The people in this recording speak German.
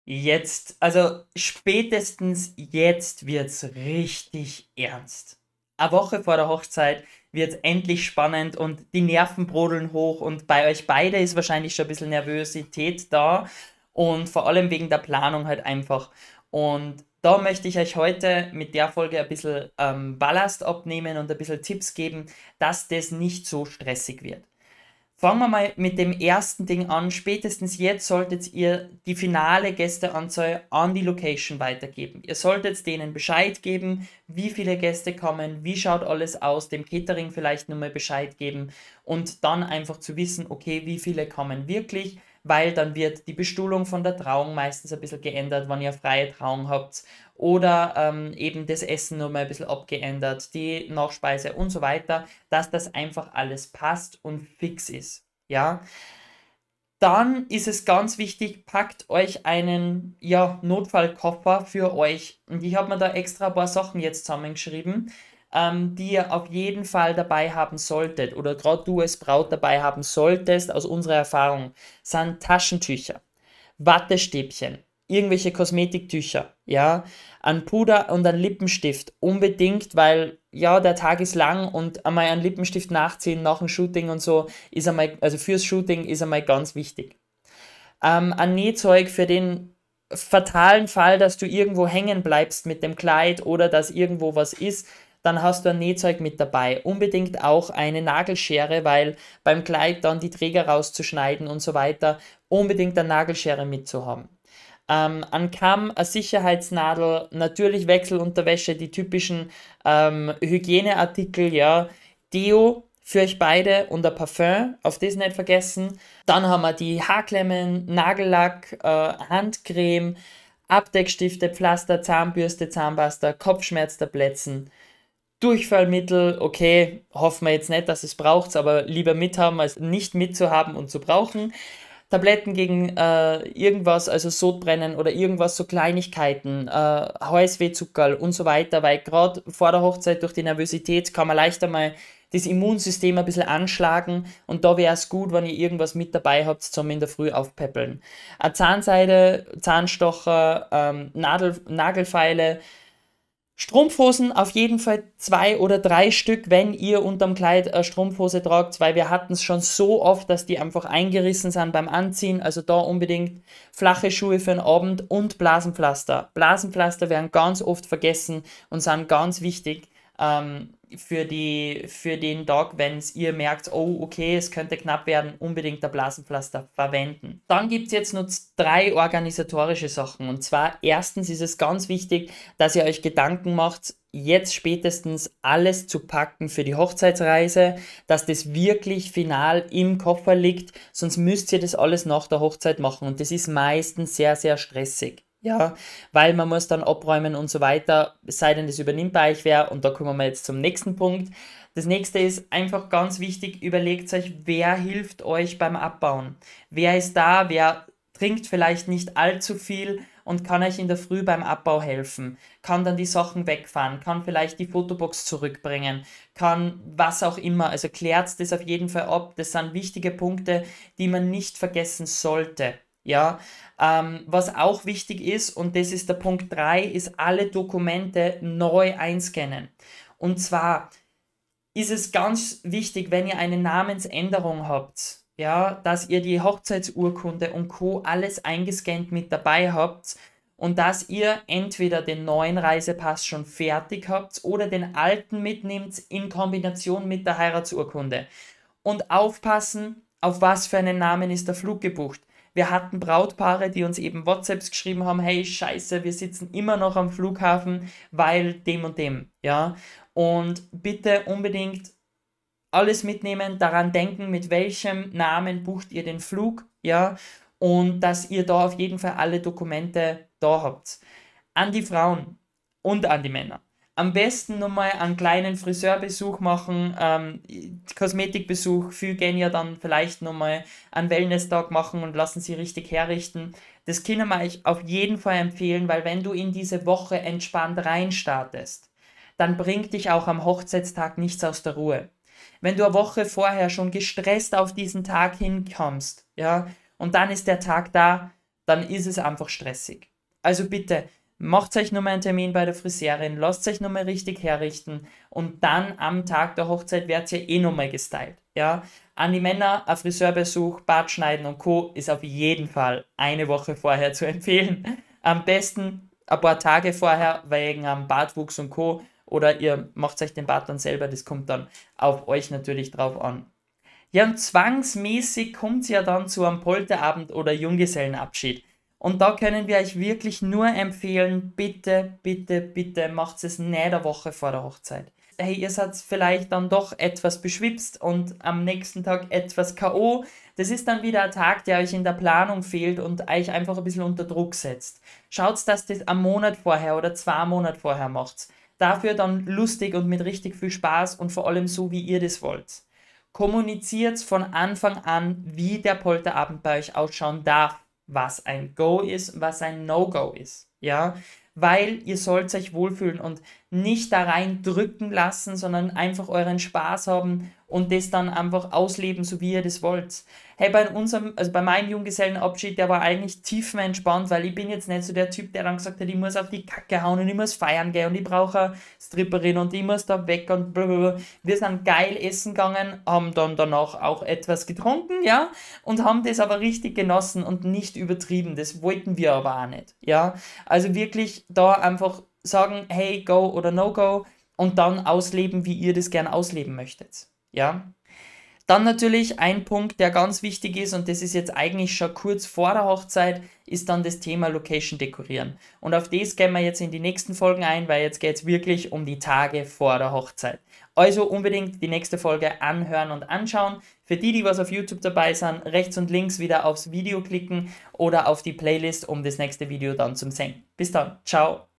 Jetzt, also spätestens jetzt wird's richtig ernst. Eine Woche vor der Hochzeit wird's endlich spannend und die Nerven brodeln hoch und bei euch beide ist wahrscheinlich schon ein bisschen Nervosität da und vor allem wegen der Planung halt einfach. Und da möchte ich euch heute mit der Folge ein bisschen Ballast abnehmen und ein bisschen Tipps geben, dass das nicht so stressig wird. Fangen wir mal mit dem ersten Ding an. Spätestens jetzt solltet ihr die finale Gästeanzahl an die Location weitergeben. Ihr solltet denen Bescheid geben, wie viele Gäste kommen, wie schaut alles aus, dem Catering vielleicht nochmal Bescheid geben und dann einfach zu wissen, okay, wie viele kommen wirklich, weil dann wird die Bestuhlung von der Trauung meistens ein bisschen geändert, wenn ihr freie Trauung habt oder eben das Essen nochmal ein bisschen abgeändert, die Nachspeise und so weiter, dass das einfach alles passt und fix ist. Ja, dann ist es ganz wichtig, packt euch einen Notfallkoffer für euch. Und ich habe mir da extra ein paar Sachen jetzt zusammengeschrieben, die ihr auf jeden Fall dabei haben solltet oder gerade du als Braut dabei haben solltest, aus unserer Erfahrung, sind Taschentücher. Wattestäbchen, irgendwelche Kosmetiktücher, ja, ein Puder und ein Lippenstift unbedingt, weil ja, der Tag ist lang und einmal einen Lippenstift nachziehen nach dem Shooting und so ist einmal, also fürs Shooting ist einmal ganz wichtig. Ein Nähzeug für den fatalen Fall, dass du irgendwo hängen bleibst mit dem Kleid oder dass irgendwo was ist, dann hast du ein Nähzeug mit dabei. Unbedingt auch eine Nagelschere, weil beim Kleid dann die Träger rauszuschneiden und so weiter, unbedingt eine Nagelschere mitzuhaben. Ein Kamm, eine Sicherheitsnadel, natürlich Wechselunterwäsche, die typischen Hygieneartikel, ja, Deo für euch beide und ein Parfüm, auf das nicht vergessen. Dann haben wir die Haarklemmen, Nagellack, Handcreme, Abdeckstifte, Pflaster, Zahnbürste, Zahnpasta, Kopfschmerztabletten, Durchfallmittel, okay, hoffen wir jetzt nicht, dass es braucht, aber lieber mithaben als nicht mitzuhaben und zu brauchen. Tabletten gegen irgendwas, also Sodbrennen oder irgendwas, so Kleinigkeiten, HSV, Zuckerl und so weiter, weil gerade vor der Hochzeit durch die Nervosität kann man leichter mal das Immunsystem ein bisschen anschlagen und da wäre es gut, wenn ihr irgendwas mit dabei habt zum in der Früh aufpäppeln. Eine Zahnseide, Zahnstocher, Nagelfeile, Strumpfhosen auf jeden Fall 2 oder 3 Stück, wenn ihr unterm Kleid eine Strumpfhose tragt, weil wir hatten es schon so oft, dass die einfach eingerissen sind beim Anziehen. Also da unbedingt flache Schuhe für den Abend und Blasenpflaster. Blasenpflaster werden ganz oft vergessen und sind ganz wichtig für den Tag, wenn ihr merkt, oh okay, es könnte knapp werden, unbedingt der Blasenpflaster verwenden. Dann gibt es jetzt noch 3 organisatorische Sachen. Und zwar erstens ist es ganz wichtig, dass ihr euch Gedanken macht, jetzt spätestens alles zu packen für die Hochzeitsreise, dass das wirklich final im Koffer liegt, sonst müsst ihr das alles nach der Hochzeit machen und das ist meistens sehr, sehr stressig. Ja, weil man muss dann abräumen und so weiter, es sei denn, das übernimmt bei euch wer und da kommen wir jetzt zum nächsten Punkt. Das nächste ist einfach ganz wichtig, überlegt euch, wer hilft euch beim Abbauen. Wer ist da, wer trinkt vielleicht nicht allzu viel und kann euch in der Früh beim Abbau helfen, kann dann die Sachen wegfahren, kann vielleicht die Fotobox zurückbringen, kann was auch immer. Also klärt das auf jeden Fall ab. Das sind wichtige Punkte, die man nicht vergessen sollte. Ja, was auch wichtig ist, und das ist der Punkt 3, ist alle Dokumente neu einscannen. Und zwar ist es ganz wichtig, wenn ihr eine Namensänderung habt, ja, dass ihr die Hochzeitsurkunde und Co. alles eingescannt mit dabei habt und dass ihr entweder den neuen Reisepass schon fertig habt oder den alten mitnimmt in Kombination mit der Heiratsurkunde. Und aufpassen, auf was für einen Namen ist der Flug gebucht. Wir hatten Brautpaare, die uns eben WhatsApps geschrieben haben, hey, scheiße, wir sitzen immer noch am Flughafen, weil dem und dem, ja. Und bitte unbedingt alles mitnehmen, daran denken, mit welchem Namen bucht ihr den Flug, ja, und dass ihr da auf jeden Fall alle Dokumente da habt. An die Frauen und an die Männer. Am besten nochmal einen kleinen Friseurbesuch machen, Kosmetikbesuch. Viele gehen ja dann vielleicht nochmal einen Wellness-Tag machen und lassen sie richtig herrichten. Das können wir euch auf jeden Fall empfehlen, weil wenn du in diese Woche entspannt reinstartest, dann bringt dich auch am Hochzeitstag nichts aus der Ruhe. Wenn du eine Woche vorher schon gestresst auf diesen Tag hinkommst, ja, und dann ist der Tag da, dann ist es einfach stressig. Also bitte, macht euch nochmal einen Termin bei der Friseurin, lasst euch nochmal richtig herrichten und dann am Tag der Hochzeit werdet ihr eh nochmal gestylt. Ja? An die Männer, ein Friseurbesuch, Bart schneiden und Co. ist auf jeden Fall eine Woche vorher zu empfehlen. Am besten ein paar Tage vorher wegen am Bartwuchs und Co. Oder ihr macht euch den Bart dann selber, das kommt dann auf euch natürlich drauf an. Ja, und zwangsmäßig kommt es ja dann zu einem Polterabend oder Junggesellenabschied. Und da können wir euch wirklich nur empfehlen, bitte, bitte, bitte macht es nicht eine Woche vor der Hochzeit. Hey, ihr seid vielleicht dann doch etwas beschwipst und am nächsten Tag etwas K.O. Das ist dann wieder ein Tag, der euch in der Planung fehlt und euch einfach ein bisschen unter Druck setzt. Schaut, dass das einen Monat vorher oder 2 Monate vorher macht. Dafür dann lustig und mit richtig viel Spaß und vor allem so, wie ihr das wollt. Kommuniziert von Anfang an, wie der Polterabend bei euch ausschauen darf, was ein Go ist, was ein No-Go ist, ja, weil ihr sollt euch wohlfühlen und nicht da rein drücken lassen, sondern einfach euren Spaß haben und das dann einfach ausleben, so wie ihr das wollt. Hey, bei meinem Junggesellenabschied, der war eigentlich tiefenentspannt, weil ich bin jetzt nicht so der Typ, der dann gesagt hat, ich muss auf die Kacke hauen und ich muss feiern gehen und ich brauche eine Stripperin und ich muss da weg und blablabla. Wir sind geil essen gegangen, haben dann danach auch etwas getrunken, ja, und haben das aber richtig genossen und nicht übertrieben. Das wollten wir aber auch nicht, ja. Also wirklich da einfach sagen, hey, go oder no go und dann ausleben, wie ihr das gern ausleben möchtet, ja. Dann natürlich ein Punkt, der ganz wichtig ist und das ist jetzt eigentlich schon kurz vor der Hochzeit, ist dann das Thema Location dekorieren. Und auf das gehen wir jetzt in die nächsten Folgen ein, weil jetzt geht es wirklich um die Tage vor der Hochzeit. Also unbedingt die nächste Folge anhören und anschauen. Für die, die was auf YouTube dabei sind, rechts und links wieder aufs Video klicken oder auf die Playlist, um das nächste Video dann zu sehen. Bis dann, ciao!